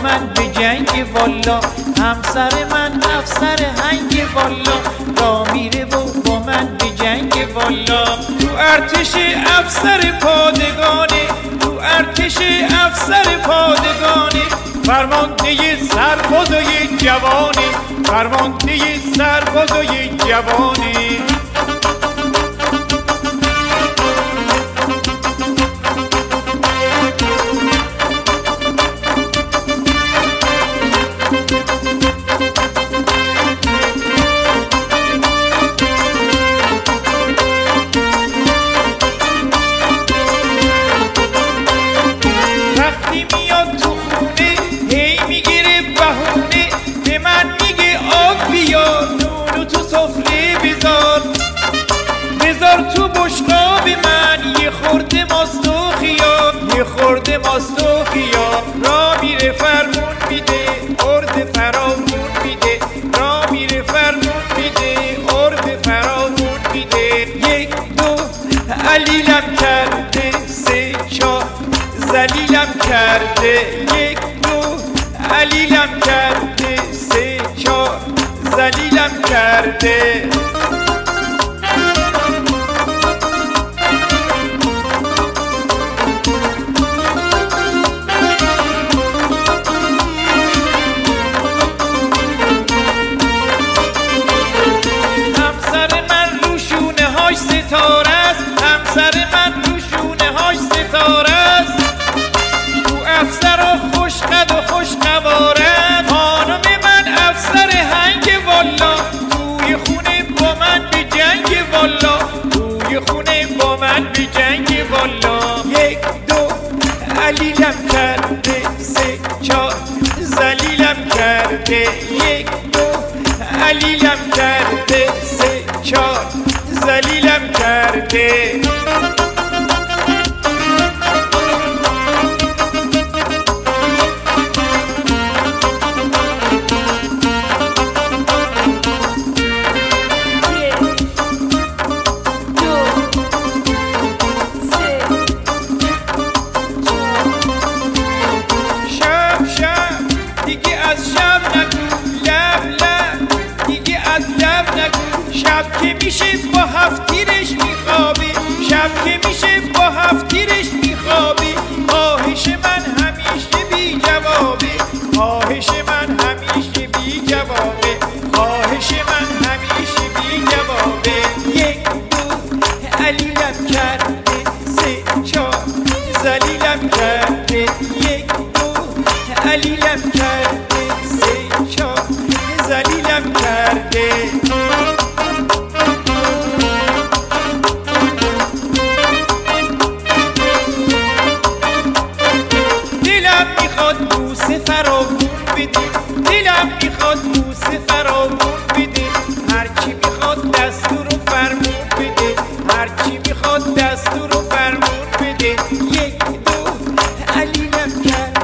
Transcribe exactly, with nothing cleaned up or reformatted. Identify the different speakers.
Speaker 1: من به جنگ والا، همسر من افسر هنگ والا، را میره و با من به جنگ والا. تو ارتش افسر پادگانه، تو ارتش افسر پادگانه، فرمانده سربازای جوانه، فرمانده سربازای جوانه. تو بشقاب من یه خورده ماست و خیار، یه خورده ماست و خیار. را میره فرمون میده ارد فراوون میده، را میره فرمون میده ارد فراوون میده. یک دو علیلم کرده، سه چهار زلیلم کرده، یک دو علیلم کرده، سه چهار زلیلم کرده. ستاره است همسر من، روشونه هاش ستاره است. تو افسر و خوش قد و خوش قوارد، خانم من افسر هنگ والا، توی خونه با من به جنگ والا، توی خونه با من به جنگ والا. یک دو علیلم کرده، سه چهار زلیلم کرده، یک دو علیلم کرده، سه چهار زلیلم کرده. شب شب دیگه از شب نگو، لب لب دیگه از لب نگو. شب که میشه با هفتیرش میخوابی، شب که میشه با هفتیرش میخوابی. خواهش من همیشه بی جوابه، خواهش من همیشه بی جوابه، خواهش من همیشه بی جوابه. یک دو علیلم کرده، سه چهار زلیلم کرده، یک دو علیلم کرده، سه چهار زلیلم کرده. دلم میخواد بوسه فراوون بده، دلم میخواد بوسه فراوون بده. هرچی میخواد دستور و فرمون بده، هرچی میخواد دستور و فرمون بده. یک دو علیلم کرد،